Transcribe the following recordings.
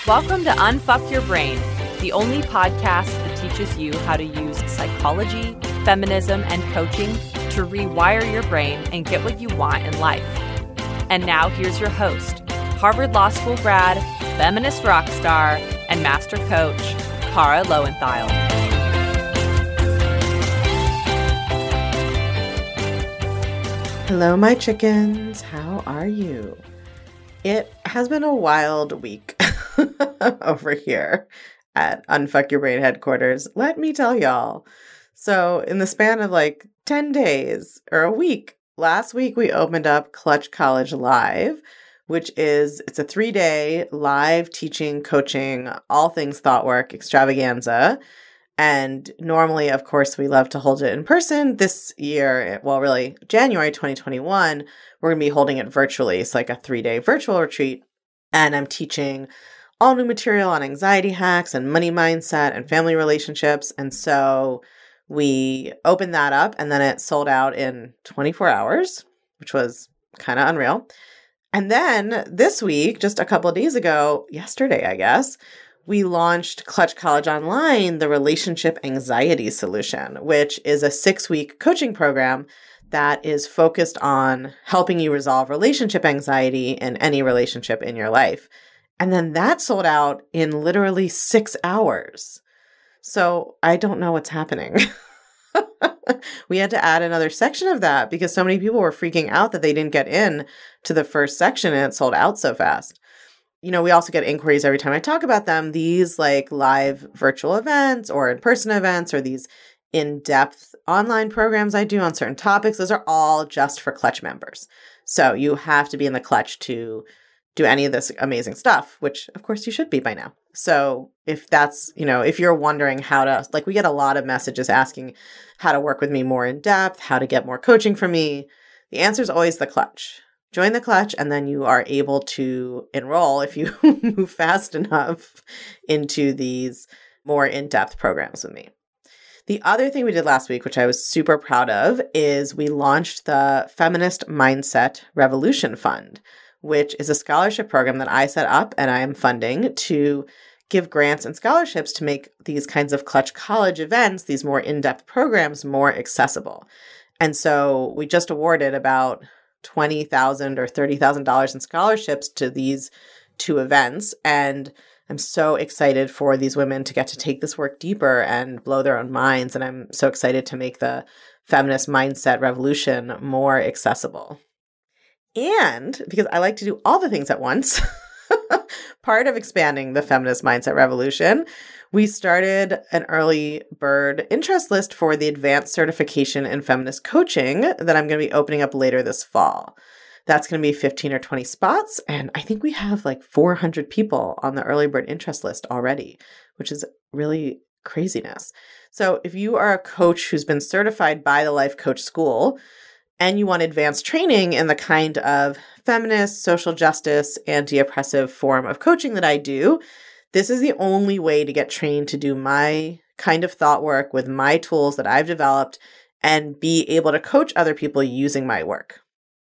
Welcome to Unfuck Your Brain, the only podcast that teaches you how to use psychology, feminism, and coaching to rewire your brain and get what you want in life. And now here's your host, Harvard Law School grad, feminist rock star, and master coach, Kara Loewentheil. Hello, my chickens. How are you? It has been a wild week over here at Unfuck Your Brain headquarters. Let me tell y'all. So in the span of like 10 days or a week, last week we opened up Clutch College Live, it's a 3-day live teaching, coaching, all things thought work extravaganza. And normally, of course, we love to hold it in person. This year, well, really, January 2021, we're going to be holding it virtually. It's like a 3-day virtual retreat. And I'm teaching all new material on anxiety hacks and money mindset and family relationships. And so we opened that up and then it sold out in 24 hours, which was kind of unreal. And then this week, just a couple of days ago, yesterday, I guess, we launched Clutch College Online, the Relationship Anxiety Solution, which is a 6-week coaching program that is focused on helping you resolve relationship anxiety in any relationship in your life. And then that sold out in literally 6 hours. So I don't know what's happening. We had to add another section of that because so many people were freaking out that they didn't get in to the first section and it sold out so fast. You know, we also get inquiries every time I talk about them. These like live virtual events or in-person events or these in-depth online programs I do on certain topics, those are all just for Clutch members. So you have to be in the Clutch to do any of this amazing stuff, which of course you should be by now. So if that's, if you're wondering how to, we get a lot of messages asking how to work with me more in depth, how to get more coaching from me, the answer is always the Clutch. Join the Clutch, and then you are able to enroll if you move fast enough into these more in-depth programs with me. The other thing we did last week, which I was super proud of, is we launched the Feminist Mindset Revolution Fund, which is a scholarship program that I set up and I am funding to give grants and scholarships to make these kinds of Clutch College events, these more in-depth programs, more accessible. And so we just awarded about $20,000 or $30,000 in scholarships to these 2 events. And I'm so excited for these women to get to take this work deeper and blow their own minds. And I'm so excited to make the feminist mindset revolution more accessible. And because I like to do all the things at once, part of expanding the feminist mindset revolution, we started an early bird interest list for the advanced certification in feminist coaching that I'm going to be opening up later this fall. That's going to be 15 or 20 spots. And I think we have like 400 people on the early bird interest list already, which is really craziness. So if you are a coach who's been certified by the Life Coach School and you want advanced training in the kind of feminist, social justice, anti-oppressive form of coaching that I do, this is the only way to get trained to do my kind of thought work with my tools that I've developed and be able to coach other people using my work.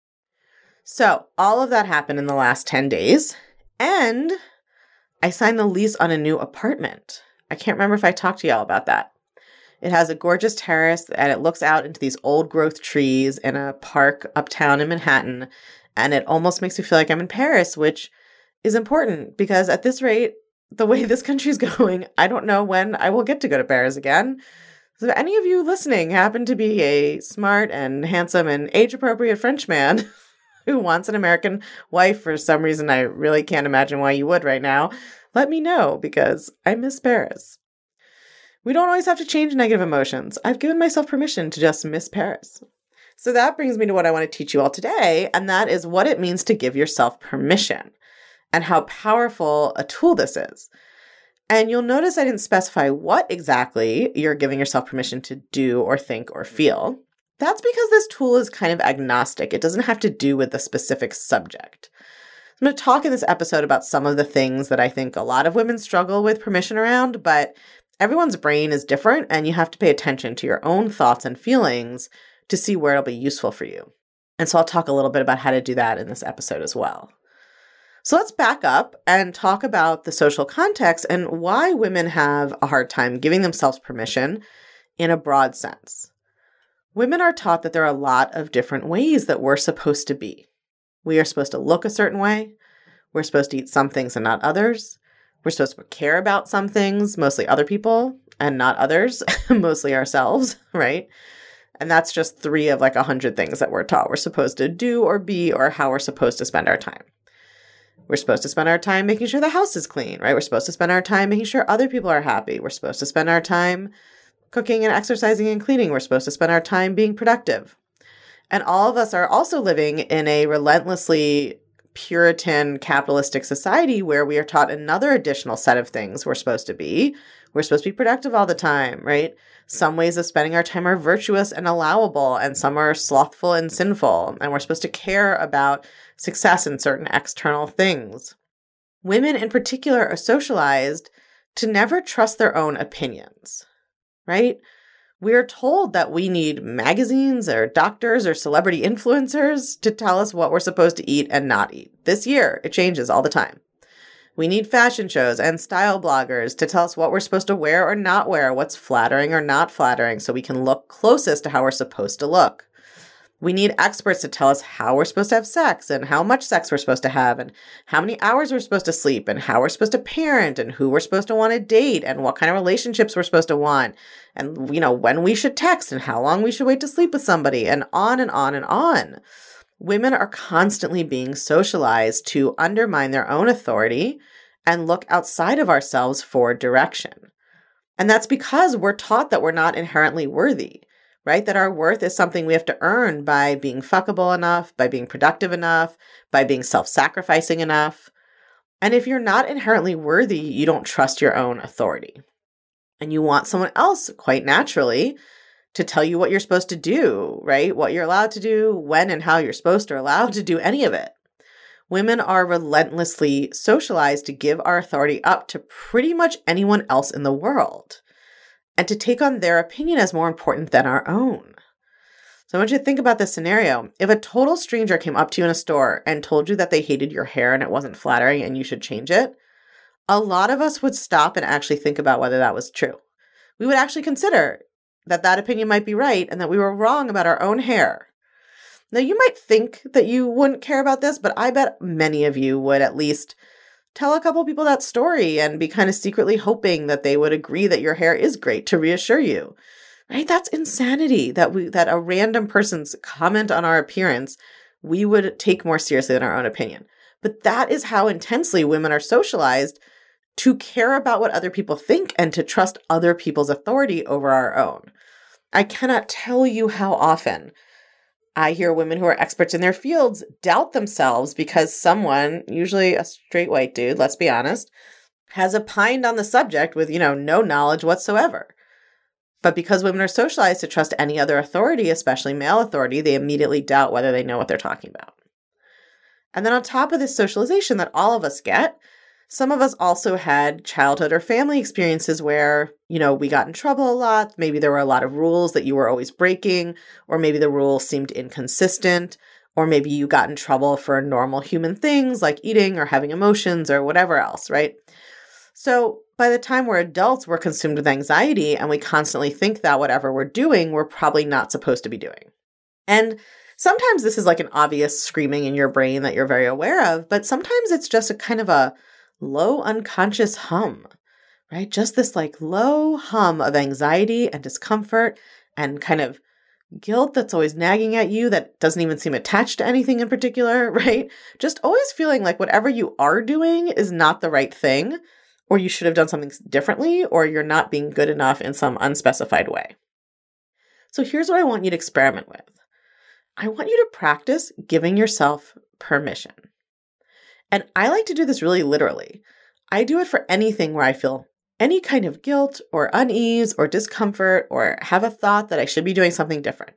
So all of that happened in the last 10 days, and I signed the lease on a new apartment. I can't remember if I talked to y'all about that. It has a gorgeous terrace and it looks out into these old growth trees in a park uptown in Manhattan. And it almost makes me feel like I'm in Paris, which is important because at this rate, the way this country is going, I don't know when I will get to go to Paris again. So if any of you listening happen to be a smart and handsome and age-appropriate French man who wants an American wife for some reason, I really can't imagine why you would right now, let me know because I miss Paris. We don't always have to change negative emotions. I've given myself permission to just miss Paris. So that brings me to what I want to teach you all today, and that is what it means to give yourself permission and how powerful a tool this is. And you'll notice I didn't specify what exactly you're giving yourself permission to do or think or feel. That's because this tool is kind of agnostic. It doesn't have to do with the specific subject. I'm going to talk in this episode about some of the things that I think a lot of women struggle with permission around, but everyone's brain is different and you have to pay attention to your own thoughts and feelings to see where it'll be useful for you. And so I'll talk a little bit about how to do that in this episode as well. So let's back up and talk about the social context and why women have a hard time giving themselves permission in a broad sense. Women are taught that there are a lot of different ways that we're supposed to be. We are supposed to look a certain way. We're supposed to eat some things and not others. We're supposed to care about some things, mostly other people, and not others, mostly ourselves, right? And that's just 3 of 100 things that we're taught we're supposed to do or be or how we're supposed to spend our time. We're supposed to spend our time making sure the house is clean, right? We're supposed to spend our time making sure other people are happy. We're supposed to spend our time cooking and exercising and cleaning. We're supposed to spend our time being productive. And all of us are also living in a relentlessly Puritan capitalistic society where we are taught another additional set of things we're supposed to be. We're supposed to be productive all the time, right? Some ways of spending our time are virtuous and allowable, and some are slothful and sinful. And we're supposed to care about success in certain external things. Women in particular are socialized to never trust their own opinions, right? We are told that we need magazines or doctors or celebrity influencers to tell us what we're supposed to eat and not eat. This year, it changes all the time. We need fashion shows and style bloggers to tell us what we're supposed to wear or not wear, what's flattering or not flattering, so we can look closest to how we're supposed to look. We need experts to tell us how we're supposed to have sex and how much sex we're supposed to have and how many hours we're supposed to sleep and how we're supposed to parent and who we're supposed to want to date and what kind of relationships we're supposed to want and, when we should text and how long we should wait to sleep with somebody and on and on and on. Women are constantly being socialized to undermine their own authority and look outside of ourselves for direction. And that's because we're taught that we're not inherently worthy. Right? That our worth is something we have to earn by being fuckable enough, by being productive enough, by being self-sacrificing enough. And if you're not inherently worthy, you don't trust your own authority. And you want someone else, quite naturally, to tell you what you're supposed to do, right? What you're allowed to do, when and how you're supposed or allowed to do any of it. Women are relentlessly socialized to give our authority up to pretty much anyone else in the world, and to take on their opinion as more important than our own. So I want you to think about this scenario. If a total stranger came up to you in a store and told you that they hated your hair and it wasn't flattering and you should change it, a lot of us would stop and actually think about whether that was true. We would actually consider that that opinion might be right and that we were wrong about our own hair. Now, you might think that you wouldn't care about this, but I bet many of you would at least tell a couple people that story and be kind of secretly hoping that they would agree that your hair is great to reassure you, right? That's insanity that a random person's comment on our appearance, we would take more seriously than our own opinion. But that is how intensely women are socialized to care about what other people think and to trust other people's authority over our own. I cannot tell you how often I hear women who are experts in their fields doubt themselves because someone, usually a straight white dude, let's be honest, has opined on the subject with, no knowledge whatsoever. But because women are socialized to trust any other authority, especially male authority, they immediately doubt whether they know what they're talking about. And then on top of this socialization that all of us get, some of us also had childhood or family experiences where, we got in trouble a lot. Maybe there were a lot of rules that you were always breaking, or maybe the rules seemed inconsistent, or maybe you got in trouble for normal human things like eating or having emotions or whatever else, right? So by the time we're adults, we're consumed with anxiety and we constantly think that whatever we're doing, we're probably not supposed to be doing. And sometimes this is like an obvious screaming in your brain that you're very aware of, but sometimes it's just a kind of a low unconscious hum, right? Just this low hum of anxiety and discomfort and kind of guilt that's always nagging at you that doesn't even seem attached to anything in particular, right? Just always feeling like whatever you are doing is not the right thing, or you should have done something differently, or you're not being good enough in some unspecified way. So here's what I want you to experiment with. I want you to practice giving yourself permission. And I like to do this really literally. I do it for anything where I feel any kind of guilt or unease or discomfort or have a thought that I should be doing something different.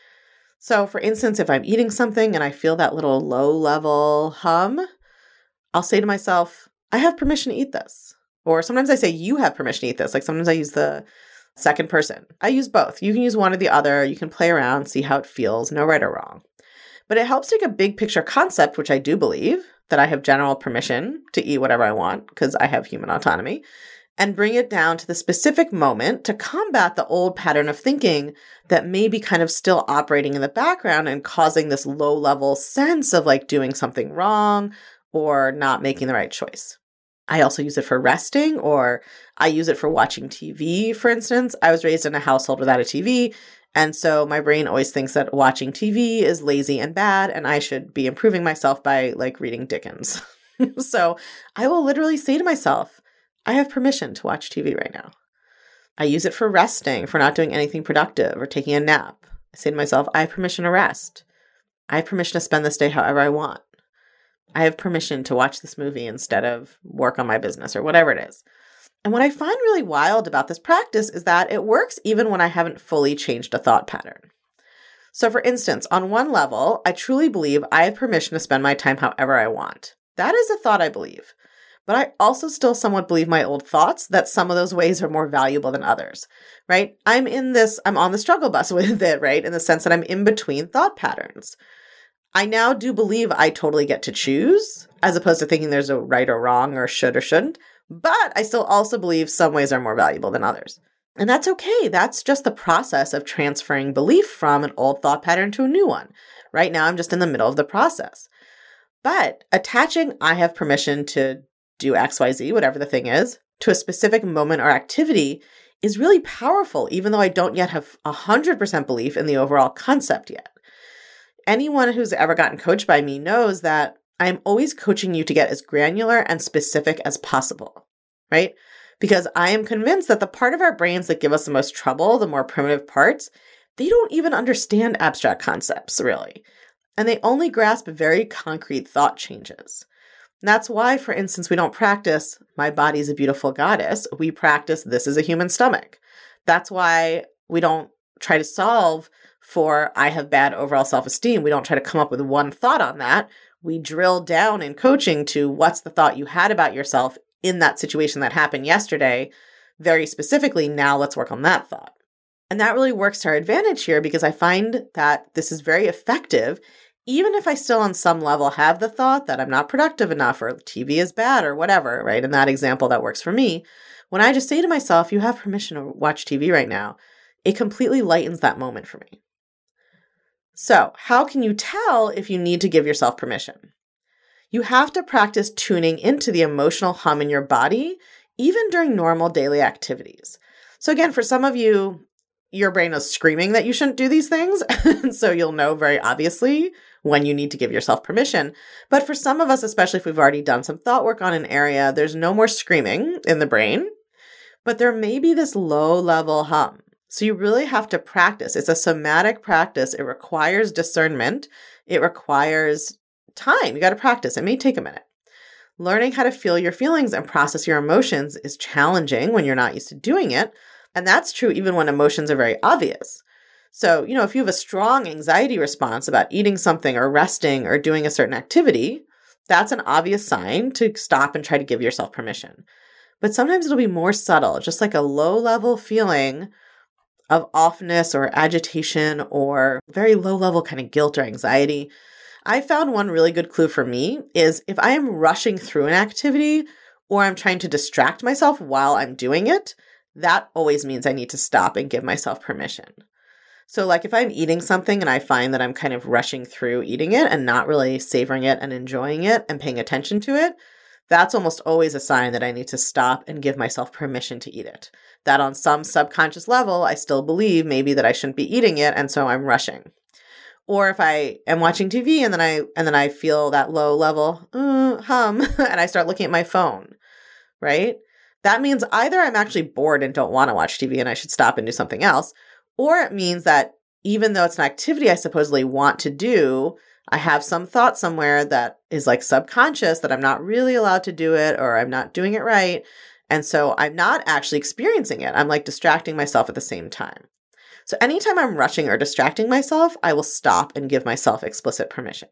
So for instance, if I'm eating something and I feel that little low level hum, I'll say to myself, I have permission to eat this. Or sometimes I say, you have permission to eat this. Like sometimes I use the second person. I use both. You can use one or the other. You can play around, see how it feels. No right or wrong. But it helps take a big picture concept, which I do believe, that I have general permission to eat whatever I want because I have human autonomy, and bring it down to the specific moment to combat the old pattern of thinking that may be kind of still operating in the background and causing this low level sense of like doing something wrong or not making the right choice. I also use it for resting, or I use it for watching TV, for instance. I was raised in a household without a TV, and so my brain always thinks that watching TV is lazy and bad, and I should be improving myself by like reading Dickens. So I will literally say to myself, I have permission to watch TV right now. I use it for resting, for not doing anything productive or taking a nap. I say to myself, I have permission to rest. I have permission to spend this day however I want. I have permission to watch this movie instead of work on my business or whatever it is. And what I find really wild about this practice is that it works even when I haven't fully changed a thought pattern. So for instance, on one level, I truly believe I have permission to spend my time however I want. That is a thought I believe. But I also still somewhat believe my old thoughts that some of those ways are more valuable than others, right? I'm on the struggle bus with it, right? In the sense that I'm in between thought patterns. I now do believe I totally get to choose, as opposed to thinking there's a right or wrong or should or shouldn't. But I still also believe some ways are more valuable than others. And that's okay. That's just the process of transferring belief from an old thought pattern to a new one. Right now, I'm just in the middle of the process. But attaching I have permission to do XYZ, whatever the thing is, to a specific moment or activity is really powerful, even though I don't yet have 100% belief in the overall concept yet. Anyone who's ever gotten coached by me knows that I'm always coaching you to get as granular and specific as possible, right? Because I am convinced that the part of our brains that give us the most trouble, the more primitive parts, they don't even understand abstract concepts, really. And they only grasp very concrete thought changes. And that's why, for instance, we don't practice, my body's a beautiful goddess. We practice, this is a human stomach. That's why we don't try to solve for I have bad overall self-esteem. We don't try to come up with one thought on that. We drill down in coaching to what's the thought you had about yourself in that situation that happened yesterday. Very specifically, now let's work on that thought. And that really works to our advantage here because I find that this is very effective, even if I still on some level have the thought that I'm not productive enough or TV is bad or whatever, right? In that example, that works for me. When I just say to myself, you have permission to watch TV right now, it completely lightens that moment for me. So, how can you tell if you need to give yourself permission? You have to practice tuning into the emotional hum in your body, even during normal daily activities. So again, for some of you, your brain is screaming that you shouldn't do these things. And so you'll know very obviously when you need to give yourself permission. But for some of us, especially if we've already done some thought work on an area, there's no more screaming in the brain, but there may be this low level hum. So you really have to practice. It's a somatic practice. It requires discernment. It requires time. You got to practice. It may take a minute. Learning how to feel your feelings and process your emotions is challenging when you're not used to doing it. And that's true even when emotions are very obvious. So, if you have a strong anxiety response about eating something or resting or doing a certain activity, that's an obvious sign to stop and try to give yourself permission. But sometimes it'll be more subtle, just like a low-level feeling of offness or agitation or very low-level kind of guilt or anxiety. I found one really good clue for me is if I am rushing through an activity or I'm trying to distract myself while I'm doing it, that always means I need to stop and give myself permission. So like if I'm eating something and I find that I'm kind of rushing through eating it and not really savoring it and enjoying it and paying attention to it, that's almost always a sign that I need to stop and give myself permission to eat it. That on some subconscious level, I still believe maybe that I shouldn't be eating it, and so I'm rushing. Or if I am watching TV and then I feel that low level hum and I start looking at my phone, right? That means either I'm actually bored and don't want to watch TV and I should stop and do something else, or it means that even though it's an activity I supposedly want to do, I have some thought somewhere that is like subconscious that I'm not really allowed to do it or I'm not doing it right. And so I'm not actually experiencing it. I'm like distracting myself at the same time. So anytime I'm rushing or distracting myself, I will stop and give myself explicit permission.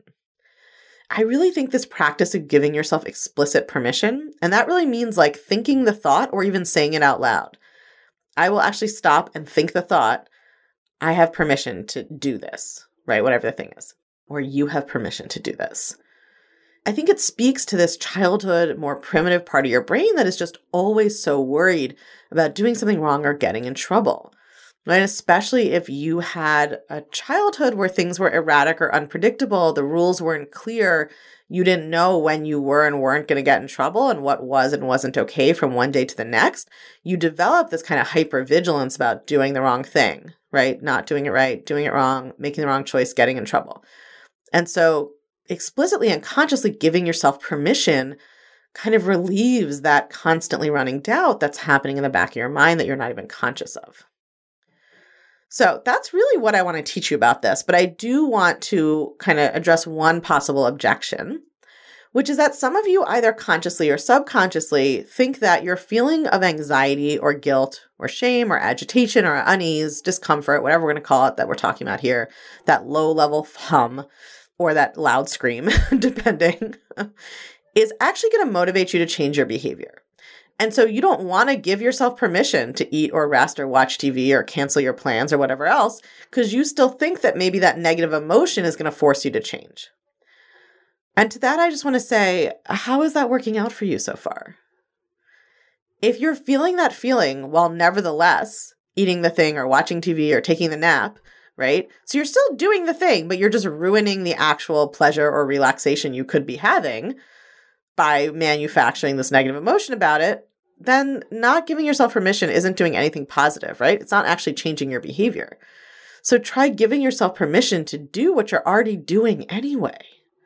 I really think this practice of giving yourself explicit permission, and that really means like thinking the thought or even saying it out loud. I will actually stop and think the thought, I have permission to do this, right? Whatever the thing is. or you have permission to do this. I think it speaks to this childhood, more primitive part of your brain that is just always so worried about doing something wrong or getting in trouble, right? Especially if you had a childhood where things were erratic or unpredictable, the rules weren't clear, you didn't know when you were and weren't going to get in trouble and what was and wasn't okay from one day to the next. You develop this kind of hypervigilance about doing the wrong thing, right? Not doing it right, doing it wrong, making the wrong choice, getting in trouble. And so explicitly and consciously giving yourself permission kind of relieves that constantly running doubt that's happening in the back of your mind that you're not even conscious of. So that's really what I want to teach you about this, but I do want to kind of address one possible objection, which is that some of you either consciously or subconsciously think that your feeling of anxiety or guilt or shame or agitation or unease, discomfort, whatever we're going to call it that we're talking about here, that low-level hum, or that loud scream, depending, is actually going to motivate you to change your behavior. And so you don't want to give yourself permission to eat or rest or watch TV or cancel your plans or whatever else, because you still think that maybe that negative emotion is going to force you to change. And to that, I just want to say, how is that working out for you so far? If you're feeling that feeling while nevertheless eating the thing or watching TV or taking the nap, right? So you're still doing the thing, but you're just ruining the actual pleasure or relaxation you could be having by manufacturing this negative emotion about it, then not giving yourself permission isn't doing anything positive, right? It's not actually changing your behavior. So try giving yourself permission to do what you're already doing anyway.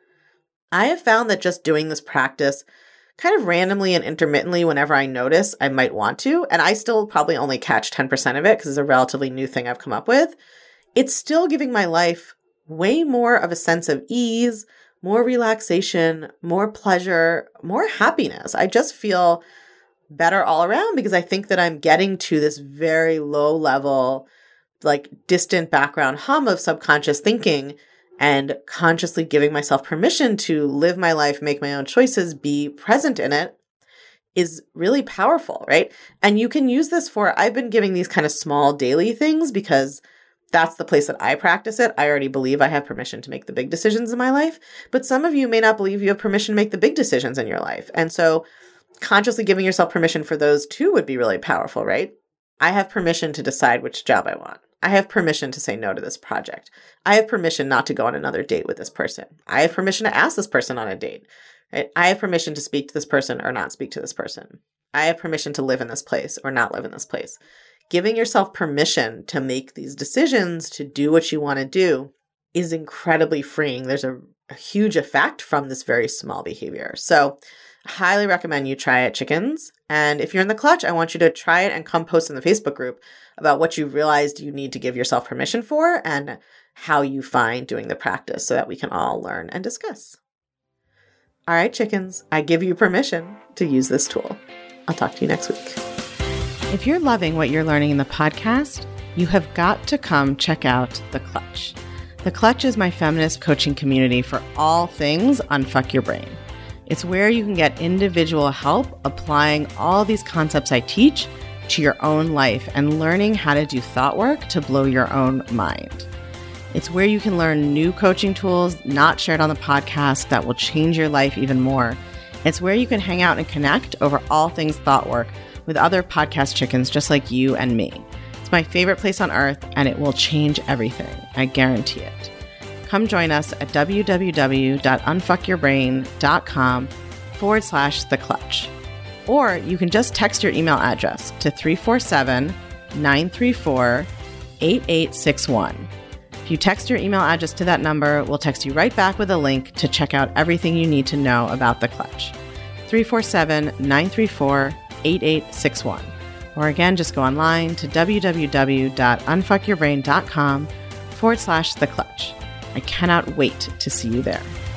I have found that just doing this practice kind of randomly and intermittently whenever I notice I might want to, and I still probably only catch 10% of it because it's a relatively new thing I've come up with, it's still giving my life way more of a sense of ease, more relaxation, more pleasure, more happiness. I just feel better all around because I think that I'm getting to this very low level, like distant background hum of subconscious thinking and consciously giving myself permission to live my life, make my own choices, be present in it is really powerful, right? And you can use this for, I've been giving these kind of small daily things because that's the place that I practice it. I already believe I have permission to make the big decisions in my life, but some of you may not believe you have permission to make the big decisions in your life. And so consciously giving yourself permission for those too would be really powerful, right? I have permission to decide which job I want. I have permission to say no to this project. I have permission not to go on another date with this person. I have permission to ask this person on a date, right? I have permission to speak to this person or not speak to this person. I have permission to live in this place or not live in this place. Giving yourself permission to make these decisions, to do what you want to do, is incredibly freeing. There's a huge effect from this very small behavior. So I highly recommend you try it, chickens. And if you're in the clutch, I want you to try it and come post in the Facebook group about what you realized you need to give yourself permission for and how you find doing the practice so that we can all learn and discuss. All right, chickens, I give you permission to use this tool. I'll talk to you next week. If you're loving what you're learning in the podcast, you have got to come check out The Clutch. The Clutch is my feminist coaching community for all things Unfuck Your Brain. It's where you can get individual help applying all these concepts I teach to your own life and learning how to do thought work to blow your own mind. It's where you can learn new coaching tools not shared on the podcast that will change your life even more. It's where you can hang out and connect over all things thought work with other podcast chickens just like you and me. It's my favorite place on earth, and it will change everything. I guarantee it. Come join us at www.unfuckyourbrain.com/The Clutch. Or you can just text your email address to 347-934-8861. If you text your email address to that number, we'll text you right back with a link to check out everything you need to know about The Clutch. 347-934-8861. Or again, just go online to www.unfuckyourbrain.com/The Clutch. I cannot wait to see you there.